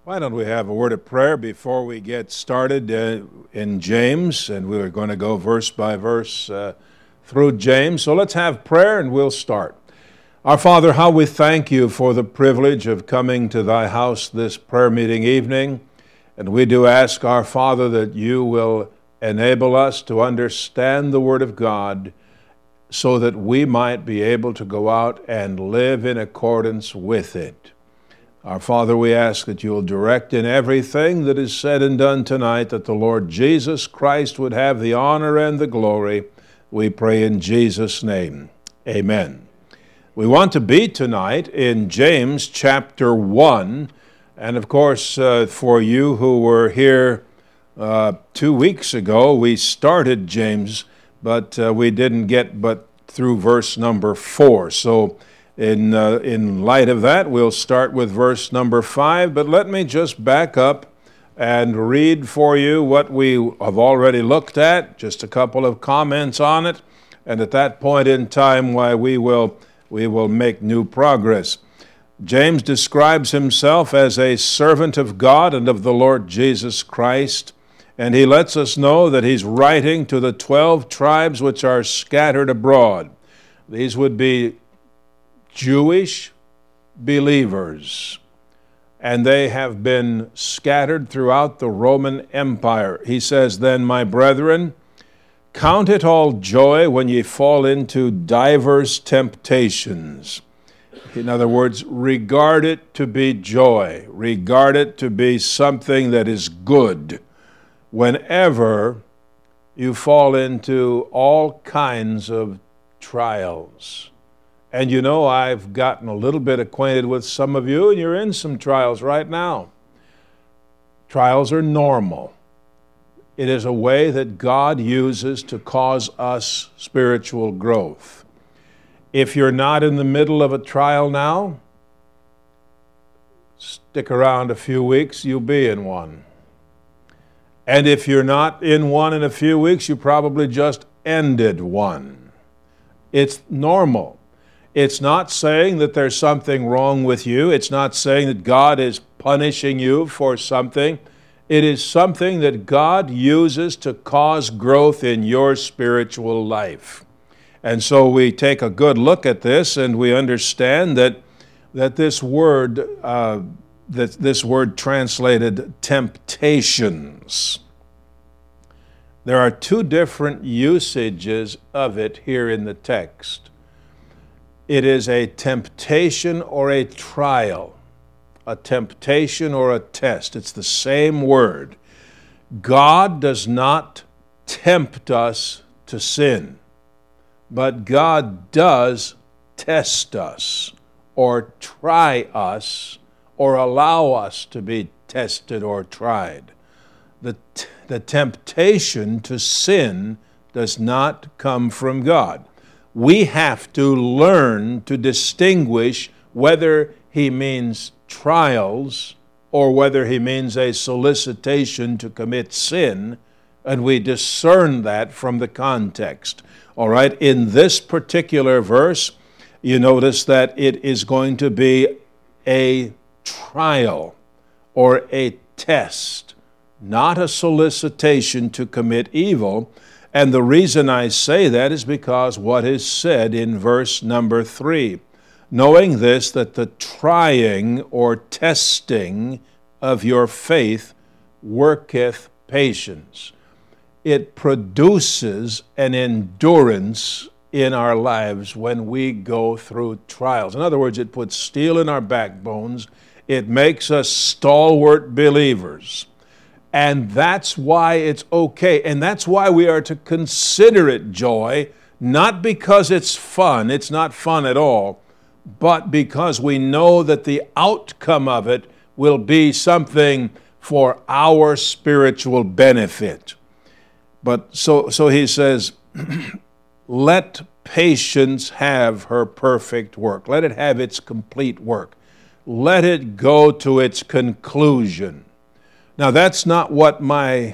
Why don't we have a word of prayer before we get started in James? And we're going to go verse by verse through James. So let's have prayer and we'll start. Our Father, how we thank you for the privilege of coming to thy house this prayer meeting evening. And we do ask, our Father, that you will enable us to understand the Word of God so that we might be able to go out and live in accordance with it. Our Father, we ask that you will direct in everything that is said and done tonight, that the Lord Jesus Christ would have the honor and the glory. We pray in Jesus' name. Amen. We want to be tonight in James chapter 1. And of course, for you who were here 2 weeks ago, we started James, but we didn't get but through verse number 4. So in light of that, we'll start with verse number 5, but let me just back up and read for you what we have already looked at, just a couple of comments on it, and at that point in time, we will make new progress. James describes himself as a servant of God and of the Lord Jesus Christ, and he lets us know that he's writing to the 12 tribes which are scattered abroad. These would be Jewish believers, and they have been scattered throughout the Roman Empire. He says, "Then, my brethren, count it all joy when ye fall into divers temptations." In other words, regard it to be joy. Regard it to be something that is good. Whenever you fall into all kinds of trials. And you know, I've gotten a little bit acquainted with some of you, and you're in some trials right now. Trials are normal. It is a way that God uses to cause us spiritual growth. If you're not in the middle of a trial now, stick around a few weeks, you'll be in one. And if you're not in one in a few weeks, you probably just ended one. It's normal. It's not saying that there's something wrong with you. It's not saying that God is punishing you for something. It is something that God uses to cause growth in your spiritual life. And so we take a good look at this, and we understand that this word translated temptations, there are two different usages of it here in the text. It is a temptation or a trial, a temptation or a test. It's the same word. God does not tempt us to sin, but God does test us or try us or allow us to be tested or tried. The temptation to sin does not come from God. We have to learn to distinguish whether he means trials or whether he means a solicitation to commit sin, and we discern that from the context. All right, in this particular verse, you notice that it is going to be a trial or a test, not a solicitation to commit evil. And the reason I say that is because what is said in verse number 3. Knowing this, that the trying or testing of your faith worketh patience. It produces an endurance in our lives when we go through trials. In other words, it puts steel in our backbones. It makes us stalwart believers. And that's why it's okay. And that's why we are to consider it joy, not because it's fun. It's not fun at all. But because we know that the outcome of it will be something for our spiritual benefit. But so he says, let patience have her perfect work. Let it have its complete work. Let it go to its conclusion. Now, that's not what my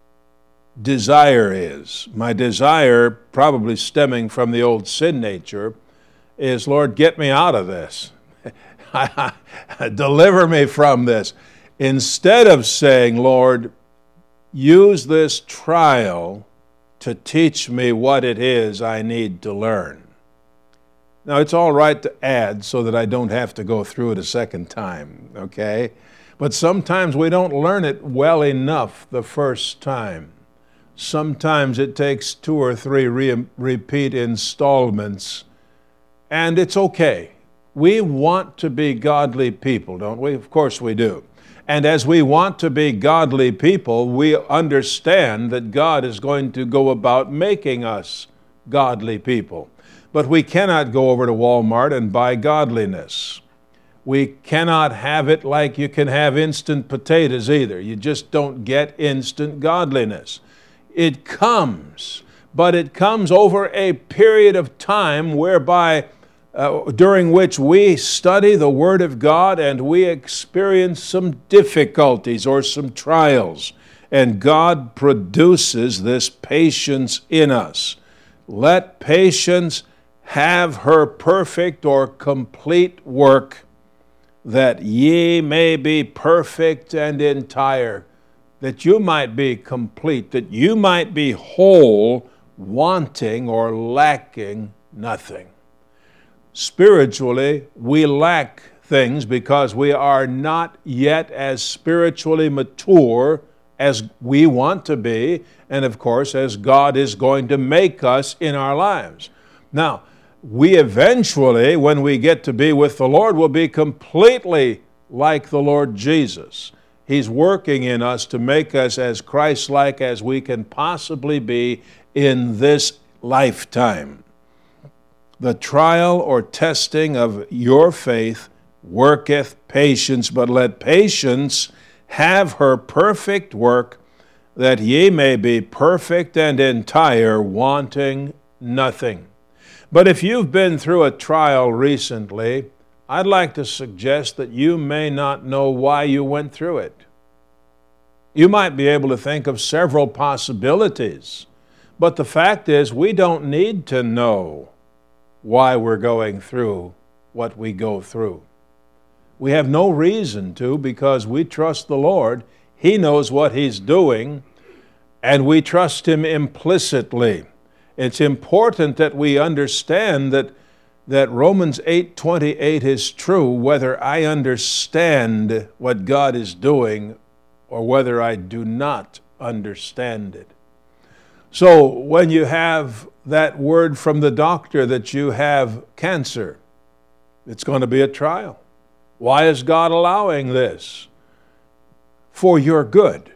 desire is. My desire, probably stemming from the old sin nature, is, Lord, get me out of this. Deliver me from this. instead of saying, Lord, use this trial to teach me what it is I need to learn. Now, it's all right to add so that I don't have to go through it a second time, okay? But sometimes we don't learn it well enough the first time. Sometimes it takes 2 or 3 repeat installments, and it's okay. We want to be godly people, don't we? Of course we do. And as we want to be godly people, we understand that God is going to go about making us godly people. But we cannot go over to Walmart and buy godliness. We cannot have it like you can have instant potatoes either. You just don't get instant godliness. It comes, but it comes over a period of time whereby during which we study the Word of God and we experience some difficulties or some trials, and God produces this patience in us. Let patience have her perfect or complete work, that ye may be perfect and entire, that you might be complete, that you might be whole, wanting or lacking nothing. Spiritually, we lack things because we are not yet as spiritually mature as we want to be, and of course, as God is going to make us in our lives. Now, we eventually, when we get to be with the Lord, will be completely like the Lord Jesus. He's working in us to make us as Christ-like as we can possibly be in this lifetime. The trial or testing of your faith worketh patience, but let patience have her perfect work, that ye may be perfect and entire, wanting nothing. But if you've been through a trial recently, I'd like to suggest that you may not know why you went through it. You might be able to think of several possibilities, but the fact is we don't need to know why we're going through what we go through. We have no reason to, because we trust the Lord. He knows what He's doing, and we trust Him implicitly. It's important that we understand that Romans 8:28 is true, whether I understand what God is doing or whether I do not understand it. So when you have that word from the doctor that you have cancer, it's going to be a trial. Why is God allowing this? For your good.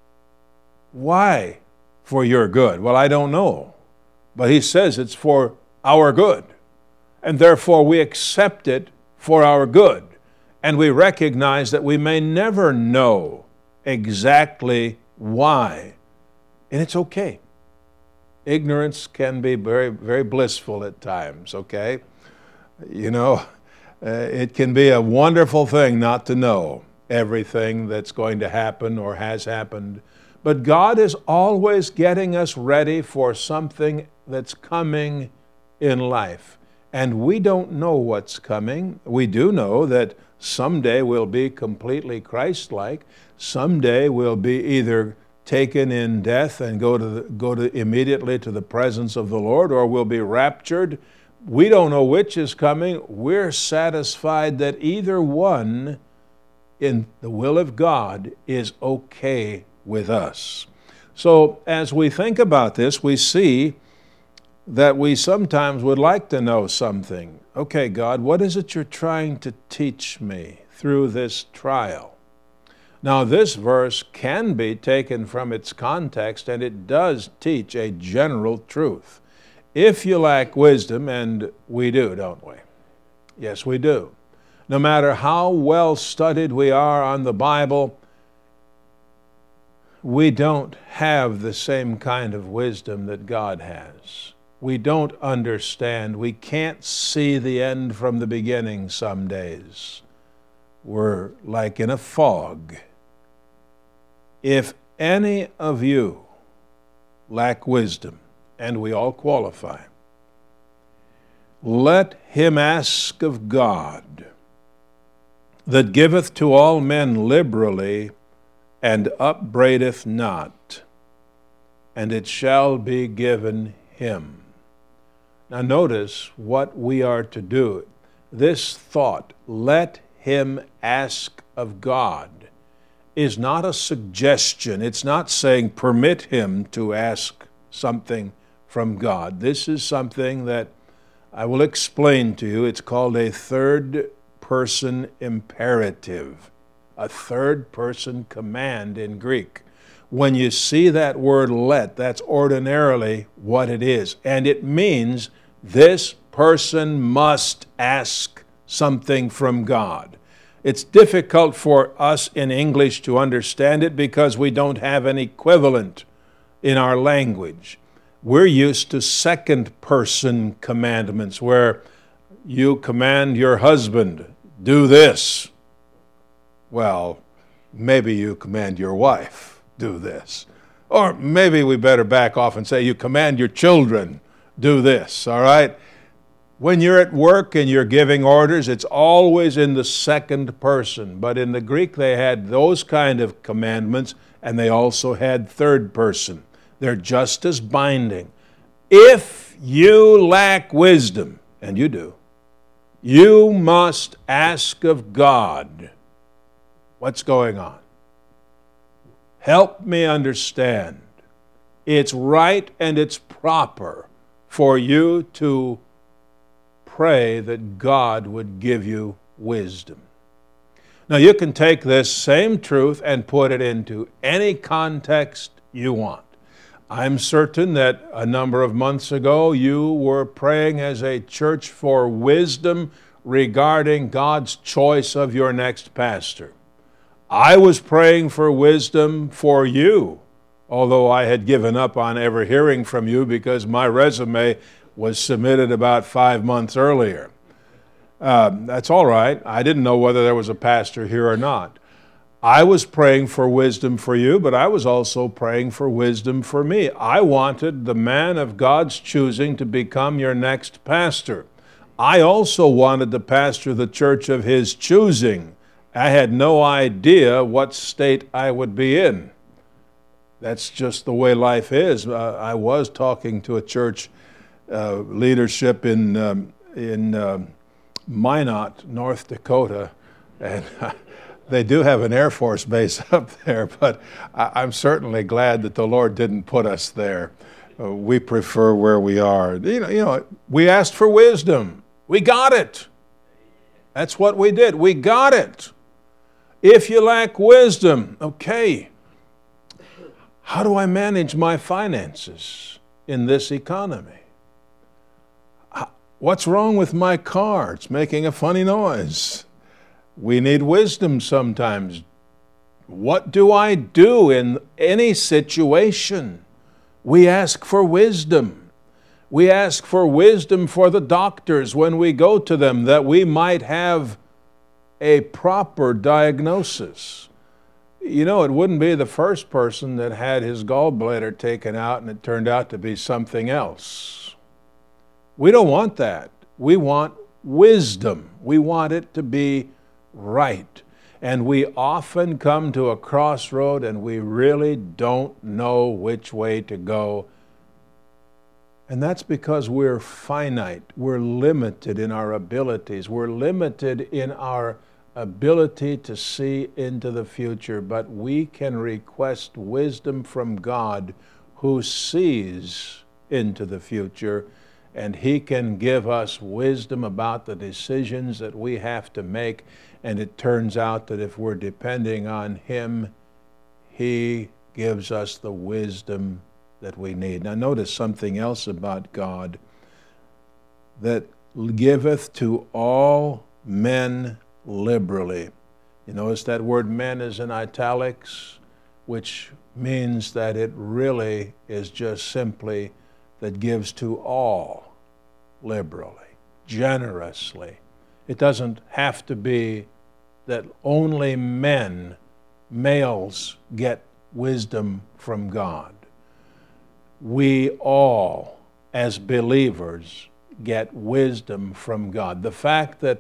Why for your good? Well, I don't know. But He says it's for our good. And therefore we accept it for our good. And we recognize that we may never know exactly why. And it's okay. Ignorance can be very, very blissful at times, okay? You know, it can be a wonderful thing not to know everything that's going to happen or has happened. But God is always getting us ready for something that's coming in life. And we don't know what's coming. We do know that someday we'll be completely Christ-like. Someday we'll be either taken in death and go to immediately to the presence of the Lord, or we'll be raptured. We don't know which is coming. We're satisfied that either one in the will of God is okay with us. So as we think about this, we see that we sometimes would like to know something. Okay, God, what is it you're trying to teach me through this trial? Now, this verse can be taken from its context, and it does teach a general truth. If you lack wisdom, and we do, don't we? Yes, we do. No matter how well studied we are on the Bible, we don't have the same kind of wisdom that God has. We don't understand. We can't see the end from the beginning some days. We're like in a fog. If any of you lack wisdom, and we all qualify, let him ask of God, that giveth to all men liberally, and upbraideth not, and it shall be given him. Now notice what we are to do. This thought, let him ask of God, is not a suggestion. It's not saying permit him to ask something from God. This is something that I will explain to you. It's called a third-person imperative, a third-person command in Greek. When you see that word let, that's ordinarily what it is. And it means this person must ask something from God. It's difficult for us in English to understand it because we don't have an equivalent in our language. We're used to second-person commandments where you command your husband, do this. Well, maybe you command your wife, do this. Or maybe we better back off and say you command your children, do this, all right? When you're at work and you're giving orders, it's always in the second person. But in the Greek, they had those kind of commandments, and they also had third person. They're just as binding. If you lack wisdom, and you do, you must ask of God what's going on. Help me understand. It's right and it's proper for you to pray that God would give you wisdom. Now, you can take this same truth and put it into any context you want. I'm certain that a number of months ago you were praying as a church for wisdom regarding God's choice of your next pastor. I was praying for wisdom for you, although I had given up on ever hearing from you because my resume was submitted about 5 months earlier. That's all right. I didn't know whether there was a pastor here or not. I was praying for wisdom for you, but I was also praying for wisdom for me. I wanted the man of God's choosing to become your next pastor. I also wanted to pastor the church of his choosing. I had no idea what state I would be in. That's just the way life is. I was talking to a church leadership in Minot, North Dakota, and they do have an Air Force base up there, but I'm certainly glad that the Lord didn't put us there. We prefer where we are. You know, we asked for wisdom. We got it. That's what we did. We got it. If you lack wisdom, okay, how do I manage my finances in this economy? What's wrong with my car? It's making a funny noise. We need wisdom sometimes. What do I do in any situation? We ask for wisdom. We ask for wisdom for the doctors when we go to them, that we might have a proper diagnosis. You know, it wouldn't be the first person that had his gallbladder taken out and it turned out to be something else. We don't want that. We want wisdom. We want it to be right. And we often come to a crossroad and we really don't know which way to go. And that's because we're finite. We're limited in our abilities. We're limited in our ability to see into the future. But we can request wisdom from God who sees into the future, and He can give us wisdom about the decisions that we have to make. And it turns out that if we're depending on Him, He gives us the wisdom that we need. Now notice something else about God, that giveth to all men liberally. You notice that word men is in italics, which means that it really is just simply that gives to all liberally, generously. It doesn't have to be that only men, males, get wisdom from God. We all, as believers, get wisdom from God. The fact that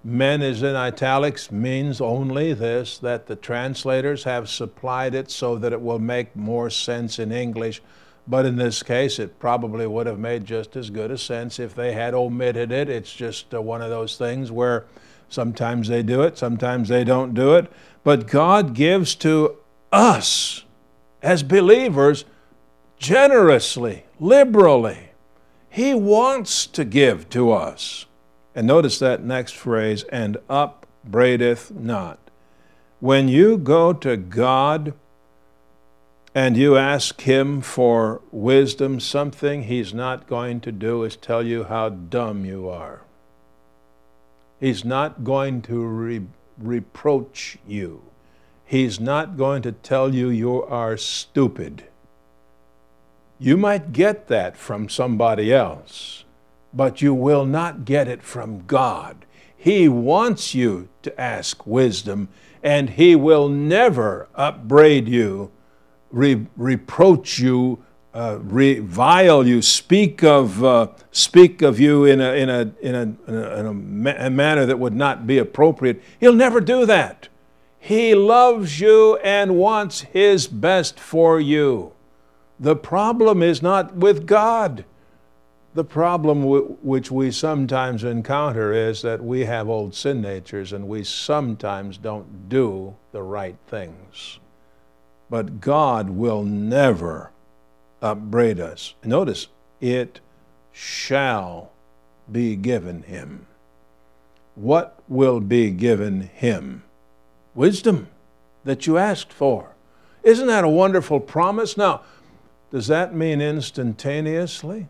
Men is in italics means only this, that the translators have supplied it so that it will make more sense in English. But in this case, it probably would have made just as good a sense if they had omitted it. It's just one of those things where sometimes they do it, sometimes they don't do it. But God gives to us as believers generously, liberally. He wants to give to us. And notice that next phrase, and upbraideth not. When you go to God and you ask Him for wisdom, something He's not going to do is tell you how dumb you are. He's not going to reproach you. He's not going to tell you you are stupid. You might get that from somebody else, but you will not get it from God. He wants you to ask wisdom, and He will never upbraid you, reproach you, revile you, speak of you in a manner that would not be appropriate. He'll never do that. He loves you and wants His best for you. The problem is not with God. The problem which we sometimes encounter is that we have old sin natures and we sometimes don't do the right things. But God will never upbraid us. Notice, it shall be given him. What will be given him? Wisdom that you asked for. Isn't that a wonderful promise? Now, does that mean instantaneously?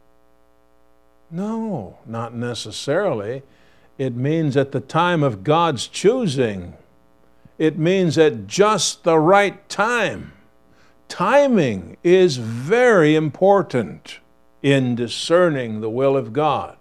No, not necessarily. It means at the time of God's choosing. It means at just the right time. Timing is very important in discerning the will of God.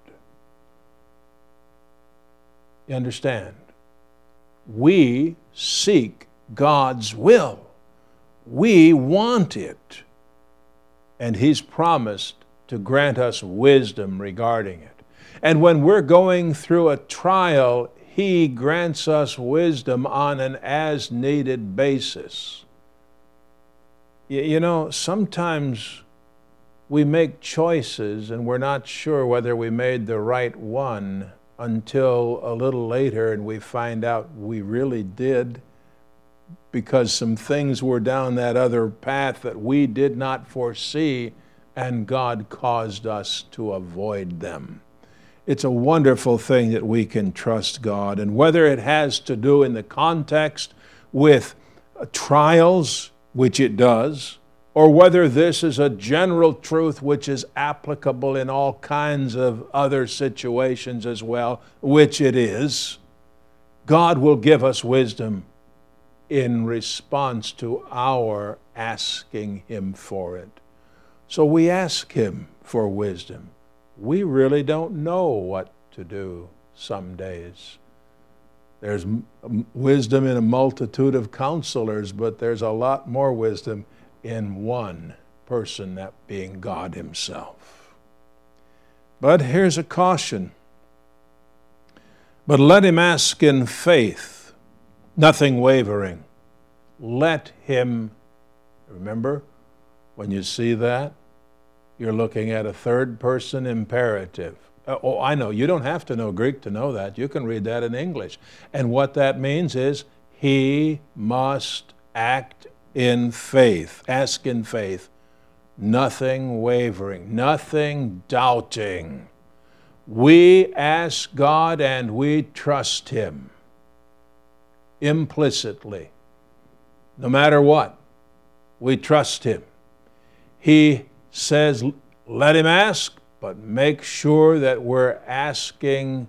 You understand? We seek God's will. We want it. And He's promised to grant us wisdom regarding it. And when we're going through a trial, He grants us wisdom on an as-needed basis. You know, sometimes we make choices and we're not sure whether we made the right one until a little later, and we find out we really did, because some things were down that other path that we did not foresee, and God caused us to avoid them. It's a wonderful thing that we can trust God, and whether it has to do in the context with trials, which it does, or whether this is a general truth which is applicable in all kinds of other situations as well, which it is, God will give us wisdom in response to our asking Him for it. So we ask Him for wisdom. We really don't know what to do some days. There's wisdom in a multitude of counselors, but there's a lot more wisdom in one person, that being God Himself. But here's a caution. But let him ask in faith, nothing wavering. Let him, remember, when you see that, you're looking at a third person imperative. Oh, I know, you don't have to know Greek to know that. You can read that in English. And what that means is he must act in faith, ask in faith, nothing wavering, nothing doubting. We ask God and we trust Him implicitly. No matter what, we trust Him. He says, let him ask, but make sure that we're asking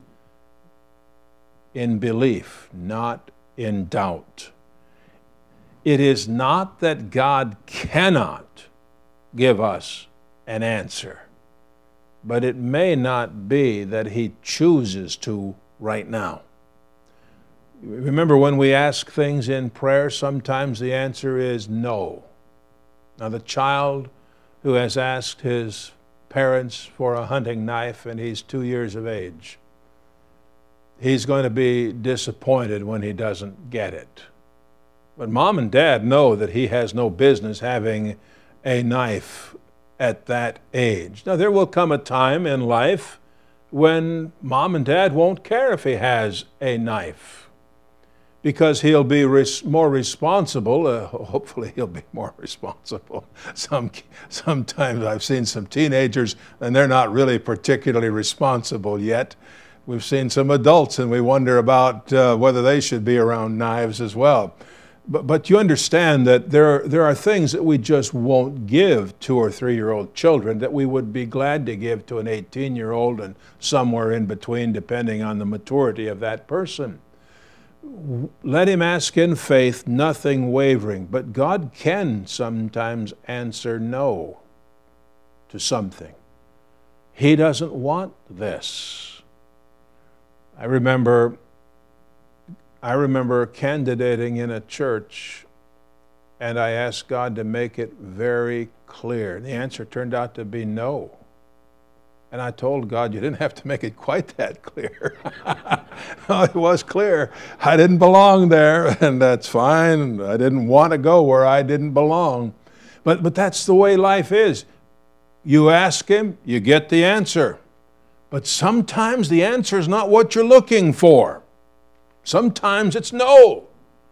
in belief, not in doubt. It is not that God cannot give us an answer, but it may not be that He chooses to right now. Remember, when we ask things in prayer, sometimes the answer is no. Now, the child who has asked his parents for a hunting knife and he's 2 years of age, he's going to be disappointed when he doesn't get it. But mom and dad know that he has no business having a knife at that age. Now, there will come a time in life when mom and dad won't care if he has a knife, because he'll be more responsible. Hopefully he'll be more responsible. Sometimes I've seen some teenagers and they're not really particularly responsible yet. We've seen some adults and we wonder about whether they should be around knives as well. But you understand that there are things that we just won't give 2 or 3-year-old children that we would be glad to give to an 18-year-old and somewhere in between, depending on the maturity of that person. Let him ask in faith, nothing wavering. But God can sometimes answer no to something. He doesn't want this. I remember candidating in a church, and I asked God to make it very clear. The answer turned out to be no. And I told God, you didn't have to make it quite that clear. No, it was clear. I didn't belong there, and that's fine. I didn't want to go where I didn't belong. But that's the way life is. You ask him, you get the answer. But sometimes the answer is not what you're looking for. Sometimes it's no.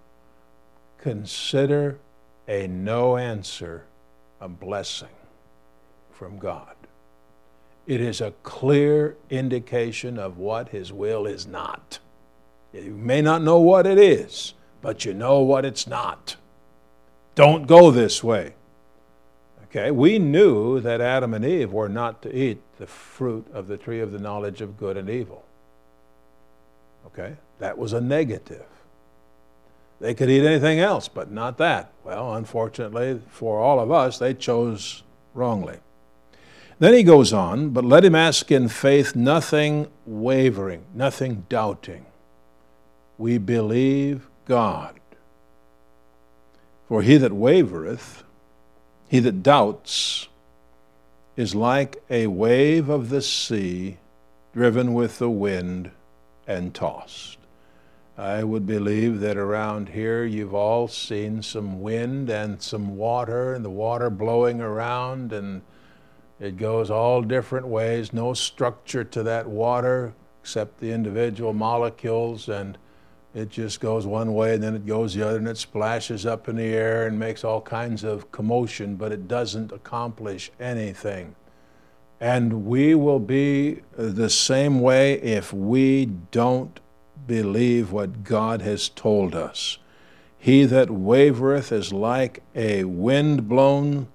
Consider a no answer a blessing from God. It is a clear indication of what his will is not. You may not know what it is, but you know what it's not. Don't go this way. Okay, we knew that Adam and Eve were not to eat the fruit of the tree of the knowledge of good and evil. Okay, that was a negative. They could eat anything else, but not that. Well, unfortunately for all of us, they chose wrongly. Then he goes on, but let him ask in faith, nothing wavering, nothing doubting. We believe God. For he that wavereth, he that doubts, is like a wave of the sea driven with the wind and tossed. I would believe that around here you've all seen some wind and some water, and the water blowing around, and it goes all different ways. No structure to that water except the individual molecules, and it just goes one way and then it goes the other, and it splashes up in the air and makes all kinds of commotion, but it doesn't accomplish anything. And we will be the same way if we don't believe what God has told us. He that wavereth is like a windblown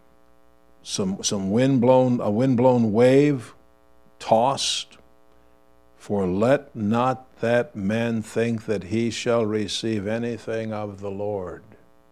wave tossed. For let not that man think that he shall receive anything of the Lord.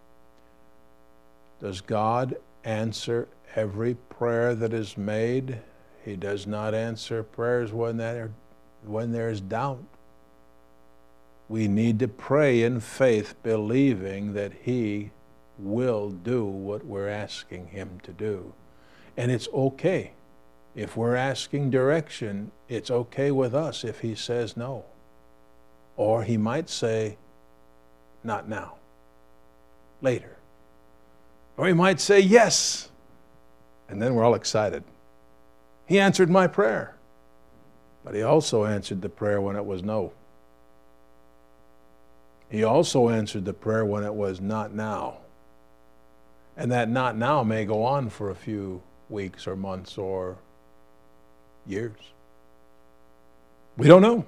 Does God answer every prayer that is made? He does not answer prayers when there is doubt. We need to pray in faith, believing that he will do what we're asking him to do. And it's okay. If we're asking direction, it's okay with us if he says no. Or he might say, not now, later. Or he might say yes, and then we're all excited. He answered my prayer, but he also answered the prayer when it was no. He also answered the prayer when it was not now. And that not now may go on for a few weeks or months or years. We don't know.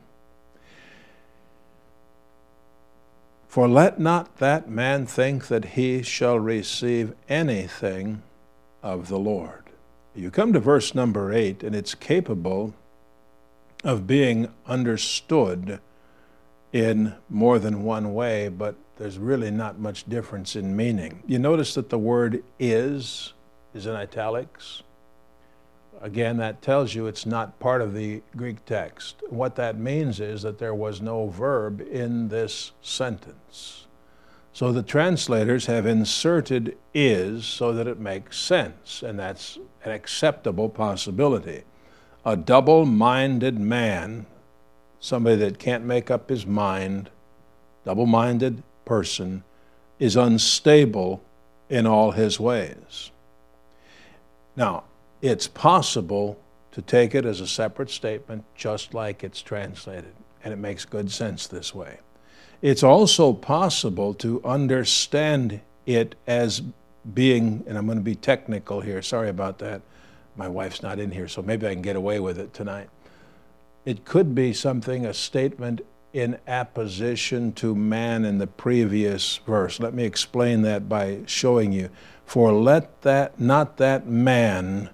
For let not that man think that he shall receive anything of the Lord. You come to verse number 8, and it's capable of being understood in more than one way, but there's really not much difference in meaning. You notice that the word is in italics. Again, that tells you it's not part of the Greek text. What that means is that there was no verb in this sentence. So the translators have inserted is so that it makes sense, and that's an acceptable possibility. A double-minded man somebody that can't make up his mind, double-minded person, is unstable in all his ways. Now, it's possible to take it as a separate statement, just like it's translated, and it makes good sense this way. It's also possible to understand it as being, and I'm going to be technical here, sorry about that. My wife's not in here, so maybe I can get away with it tonight. It could be something, a statement in apposition to man in the previous verse. Let me explain that by showing you. For let that, not that man,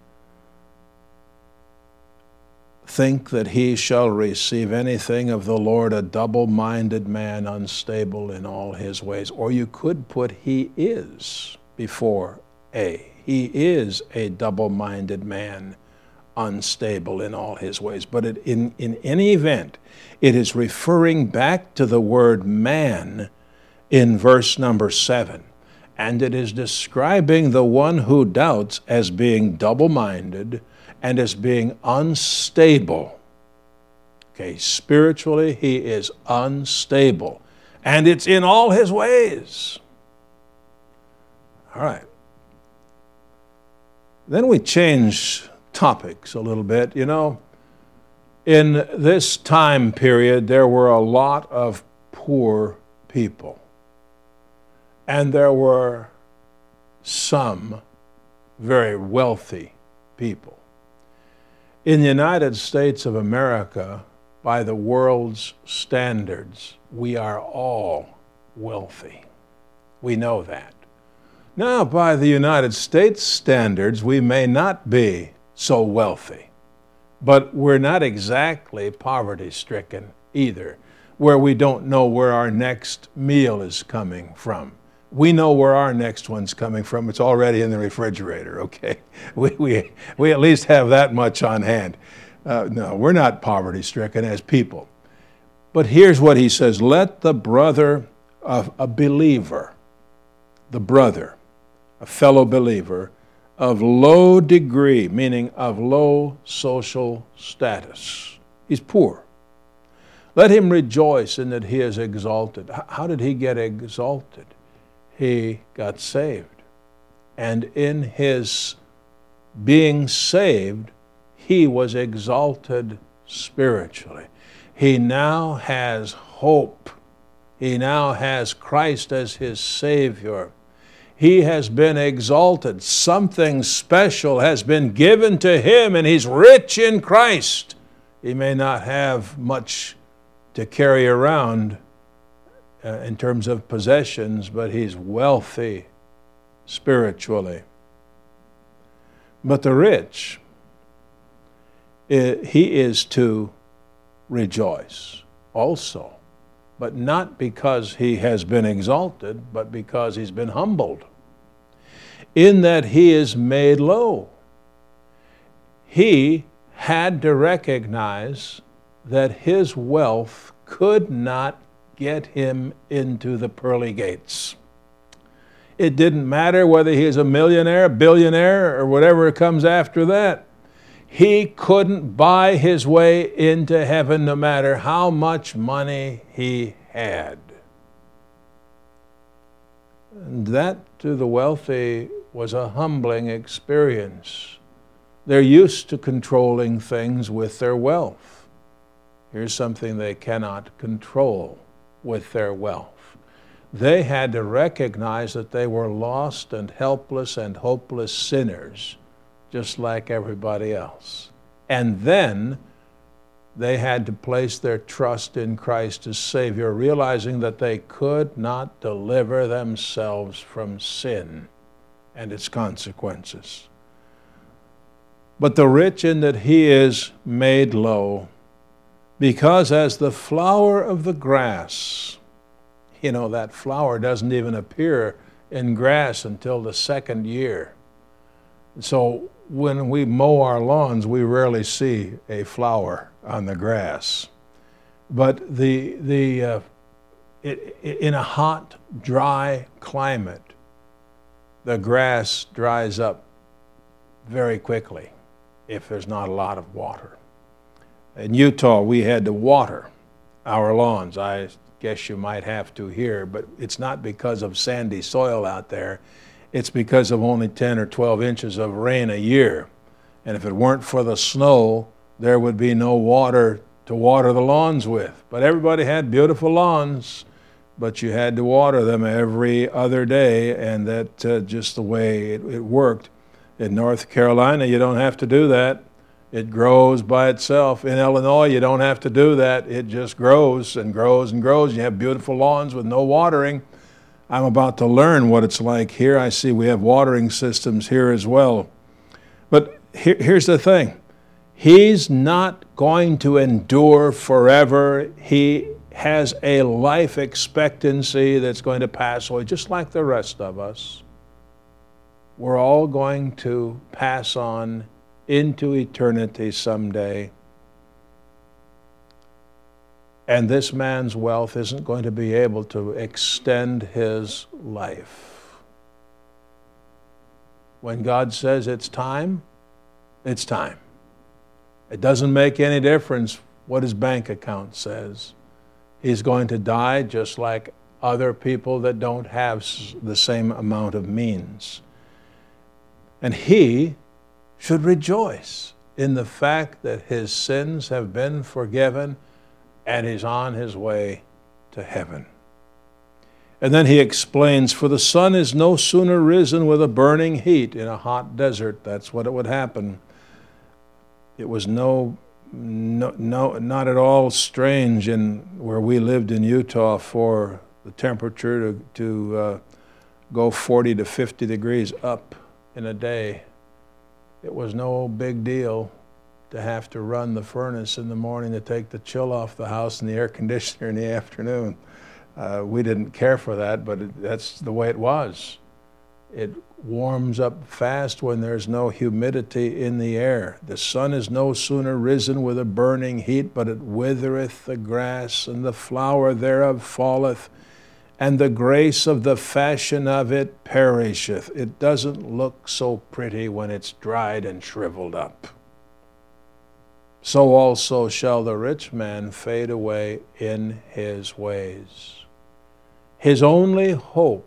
think that he shall receive anything of the Lord, a double-minded man, unstable in all his ways. Or you could put he is before a. He is a double-minded man, unstable in all his ways. But in any event, it is referring back to the word man in verse number 7. And it is describing the one who doubts as being double-minded and as being unstable. Okay, spiritually, he is unstable. And it's in all his ways. All right. Then we change topics a little bit. You know, in this time period, there were a lot of poor people. And there were some very wealthy people. In the United States of America, by the world's standards, we are all wealthy. We know that. Now, by the United States standards, we may not be so wealthy, but we're not exactly poverty-stricken either, where we don't know where our next meal is coming from. We know where our next one's coming from. It's already in the refrigerator, okay? We at least have that much on hand. No, we're not poverty-stricken as people. But here's what he says: let the brother of a believer, the brother, a fellow believer, of low degree, meaning of low social status. He's poor. Let him rejoice in that he is exalted. How did he get exalted? He got saved. And in his being saved, he was exalted spiritually. He now has hope. He now has Christ as his Savior. He has been exalted. Something special has been given to him, and he's rich in Christ. He may not have much to carry around in terms of possessions, but he's wealthy spiritually. But the rich, he is to rejoice also, but not because he has been exalted, but because he's been humbled, in that he is made low. He had to recognize that his wealth could not get him into the pearly gates. It didn't matter whether he is a millionaire, a billionaire, or whatever comes after that. He couldn't buy his way into heaven no matter how much money he had. And that, to the wealthy, was a humbling experience. They're used to controlling things with their wealth. Here's something they cannot control with their wealth. They had to recognize that they were lost and helpless and hopeless sinners, just like everybody else. And then they had to place their trust in Christ as Savior, realizing that they could not deliver themselves from sin and its consequences. But the rich, in that he is made low, because as the flower of the grass, you know, that flower doesn't even appear in grass until the second year. So when we mow our lawns, we rarely see a flower on the grass. But in a hot, dry climate, the grass dries up very quickly if there's not a lot of water. In Utah, we had to water our lawns. I guess you might have to here, but it's not because of sandy soil out there. It's because of only 10 or 12 inches of rain a year. And if it weren't for the snow, there would be no water to water the lawns with. But everybody had beautiful lawns, but you had to water them every other day, and that's just the way it worked. In North Carolina, you don't have to do that. It grows by itself. In Illinois, you don't have to do that. It just grows and grows and grows. You have beautiful lawns with no watering. I'm about to learn what it's like here. I see we have watering systems here as well. But here's the thing. He's not going to endure forever. He has a life expectancy that's going to pass away, just like the rest of us. We're all going to pass on into eternity someday. And this man's wealth isn't going to be able to extend his life. When God says it's time, it's time. It doesn't make any difference what his bank account says. He's going to die just like other people that don't have the same amount of means. And he should rejoice in the fact that his sins have been forgiven and he's on his way to heaven. And then he explains, for the sun is no sooner risen with a burning heat in a hot desert. That's what it would happen. It was not at all strange in where we lived in Utah for the temperature to go 40 to 50 degrees up in a day. It was no big deal to have to run the furnace in the morning to take the chill off the house and the air conditioner in the afternoon. We didn't care for that, but that's the way it was. It warms up fast when there's no humidity in the air. The sun is no sooner risen with a burning heat, but it withereth the grass, and the flower thereof falleth, and the grace of the fashion of it perisheth. It doesn't look so pretty when it's dried and shriveled up. So also shall the rich man fade away in his ways. His only hope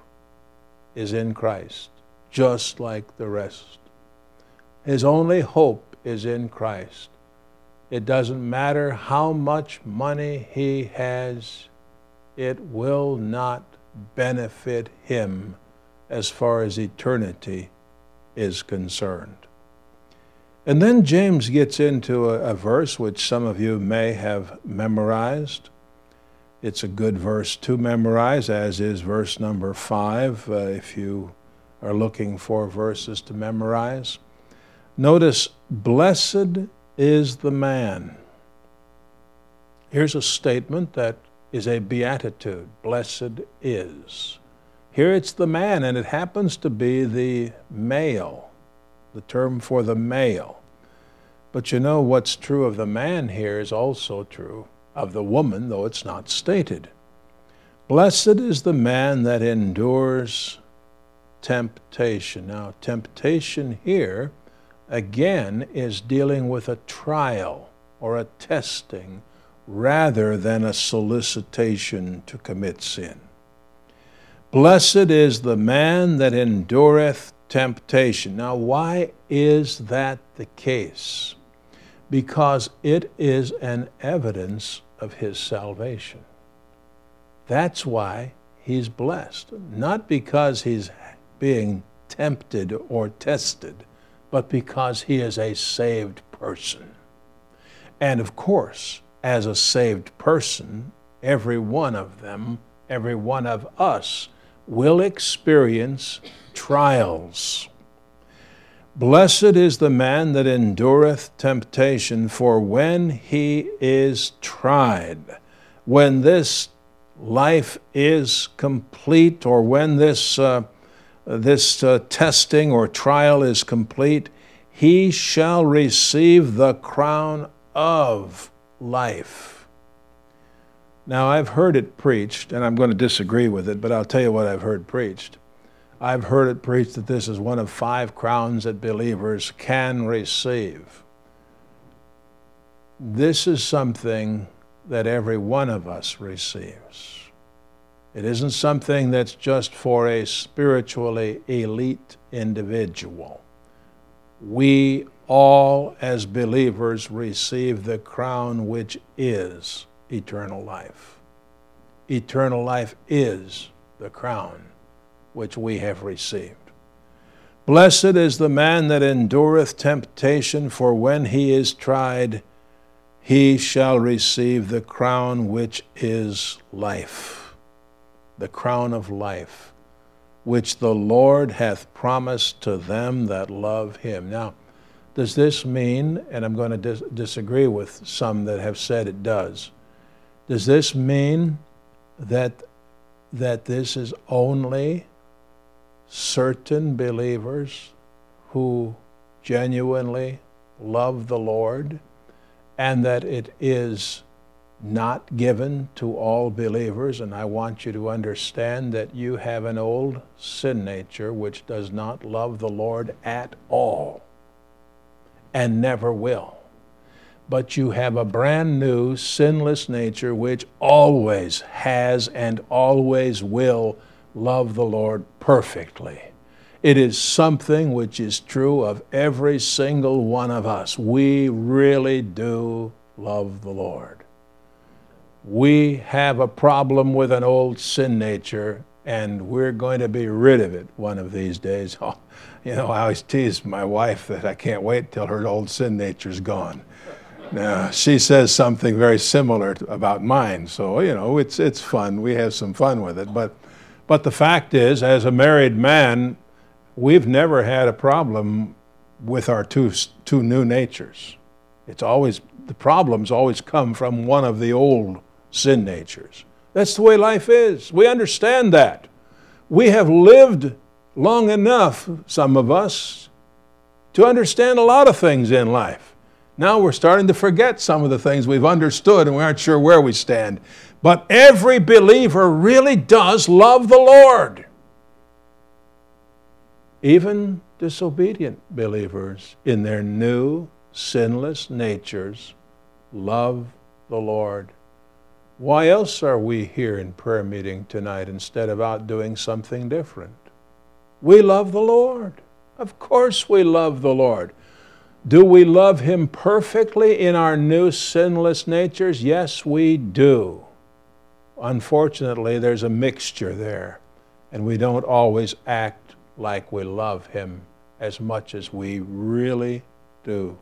is in Christ, just like the rest. His only hope is in Christ. It doesn't matter how much money he has, it will not benefit him as far as eternity is concerned. And then James gets into a verse which some of you may have memorized. It's a good verse to memorize, as is verse number 5, if you are looking for verses to memorize. Notice, blessed is the man. Here's a statement that is a beatitude. Blessed is. Here it's the man, and it happens to be the male, the term for the male. But you know what's true of the man here is also true of the woman, though it's not stated. Blessed is the man that endures temptation. Now, temptation here, again, is dealing with a trial or a testing rather than a solicitation to commit sin. Blessed is the man that endureth temptation. Now, why is that the case? Because it is an evidence of his salvation. That's why he's blessed. Not because he's being tempted or tested, but because he is a saved person. And of course, as a saved person, every one of them, every one of us, will experience trials. Blessed is the man that endureth temptation, for when he is tried, when this life is complete, or when this testing or trial is complete, he shall receive the crown of life. Now, I've heard it preached, and I'm going to disagree with it, but I'll tell you what I've heard preached. I've heard it preached that this is one of 5 crowns that believers can receive. This is something that every one of us receives. It isn't something that's just for a spiritually elite individual. We all, as believers, receive the crown which is eternal life. Eternal life is the crown which we have received. Blessed is the man that endureth temptation, for when he is tried, he shall receive the crown which is life, the crown of life, which the Lord hath promised to them that love him. Now, does this mean, and I'm going to disagree with some that have said it does this mean that this is only certain believers who genuinely love the Lord, and that it is not given to all believers? And I want you to understand that you have an old sin nature which does not love the Lord at all and never will. But you have a brand new sinless nature which always has and always will love the Lord perfectly. It is something which is true of every single one of us. We really do love the Lord. We have a problem with an old sin nature, and we're going to be rid of it one of these days. Oh, I always tease my wife that I can't wait till her old sin nature's gone. Now, she says something very similar about mine, so, it's fun. We have some fun with it. But the fact is, as a married man, we've never had a problem with our two new natures. The problems always come from one of the old sin natures. That's the way life is. We understand that. We have lived long enough, some of us, to understand a lot of things in life. Now we're starting to forget some of the things we've understood, and we aren't sure where we stand. But every believer really does love the Lord. Even disobedient believers in their new sinless natures love the Lord. Why else are we here in prayer meeting tonight instead of out doing something different? We love the Lord. Of course we love the Lord. Do we love Him perfectly in our new sinless natures? Yes, we do. Unfortunately, there's a mixture there, and we don't always act like we love Him as much as we really do.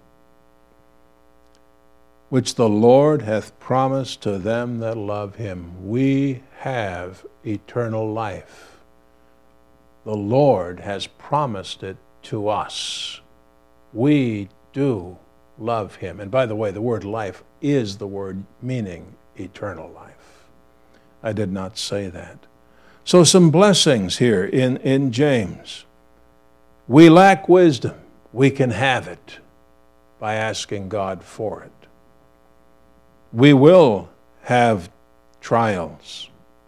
Which the Lord hath promised to them that love Him. We have eternal life. The Lord has promised it to us. We do love Him. And by the way, the word life is the word meaning eternal life. I did not say that. So some blessings here in James. We lack wisdom. We can have it by asking God for it. We will have trials.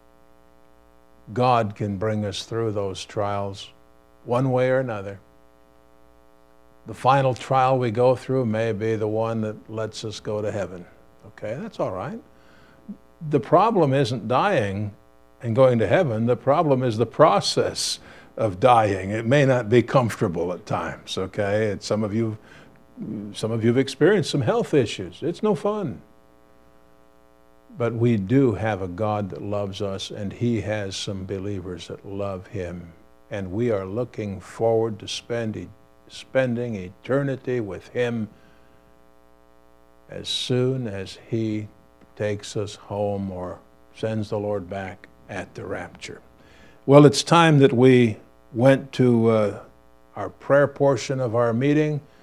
God can bring us through those trials one way or another. The final trial we go through may be the one that lets us go to heaven. Okay, that's all right. The problem isn't dying and going to heaven. The problem is the process of dying. It may not be comfortable at times, okay? And some of you have experienced some health issues. It's no fun. But we do have a God that loves us, and He has some believers that love Him. And we are looking forward to spending eternity with Him as soon as He takes us home or sends the Lord back at the rapture. Well, it's time that we went to our prayer portion of our meeting.